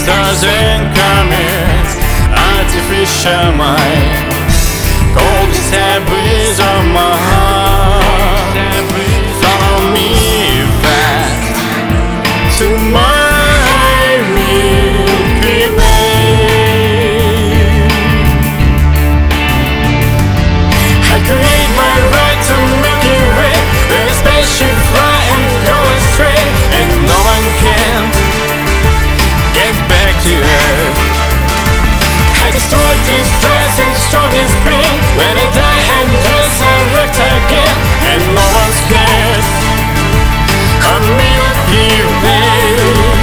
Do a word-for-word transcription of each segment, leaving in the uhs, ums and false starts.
stars and comets, artificial mind. Gold established on my heart. Follow me back to my Milky Way. I create my right to Milky Way, where a spaceship fly and go astray, and no one can get back to Earth. I destroy this stress and strongest pain. When I die and resurrect again, and no one scares a Milky Way.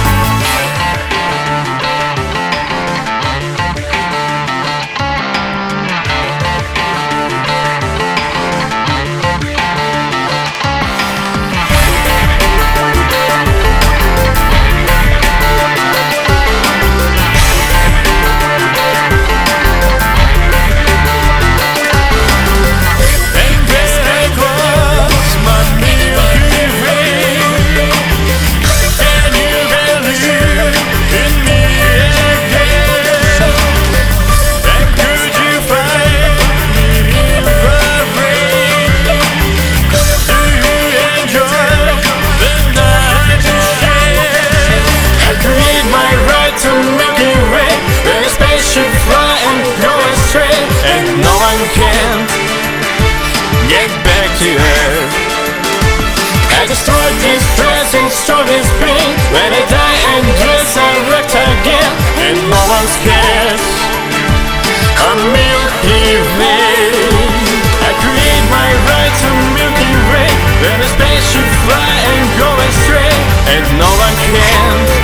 Can't get back to Earth. I destroyed this stress and strongest pain. When I die and resurrect again, and no one scares a Milky Way. I create my right to Milky Way, when a spaceship fly and go astray, and no one can